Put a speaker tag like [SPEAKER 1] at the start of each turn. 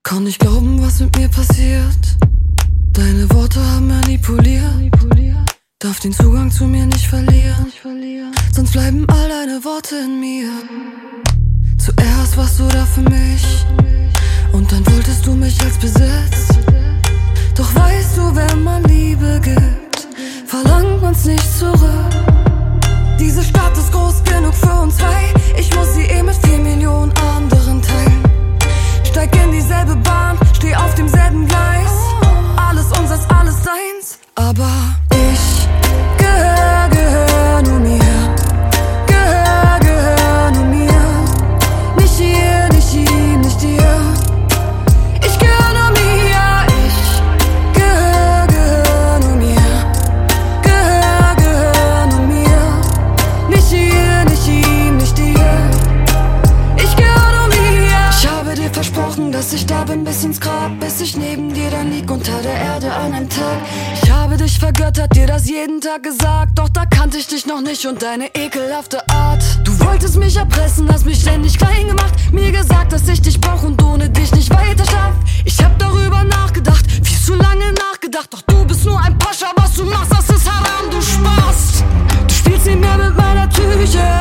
[SPEAKER 1] Kann nicht glauben, was mit mir passiert. Deine Worte haben manipuliert. Darf den Zugang zu mir nicht verlieren. Sonst bleiben all deine Worte in mir. Zuerst warst du da für mich und dann wolltest du mich als Besitz. Doch weißt du, wenn man Liebe gibt, verlangt man's nicht zurück. Diese Stadt ist groß genug für uns zwei. Ich muss sie mit 4 Millionen anderen teilen. Steig in dieselbe Bahn, steh auf demselben Gleis. Alles unseres, alles deins. Aber ich gehör nur mir. Gehör nur mir. Nicht hier, nicht ihm, nicht dir. Ich gehör nur mir. Ich gehör nur mir. Gehör nur mir. Nicht hier, nicht ihm, nicht dir. Ich gehör nur mir. Ich habe dir versprochen, dass ich da bin bis ins Grab, bis ich neben dir dann lieg unter der Erde an einem Tag. Ich habe dich vergöttert, dir das jeden Tag gesagt, doch da kannte ich dich noch nicht und deine ekelhafte Art. Du wolltest mich erpressen, hast mich ständig klein gemacht, mir gesagt, dass ich dich brauch und ohne dich nicht weiter schaff. Ich hab darüber nachgedacht, viel zu lange nachgedacht, doch du bist nur ein Pascha, was du machst, das ist Haram, du Spast. Du spielst nicht mehr mit meiner Psyche.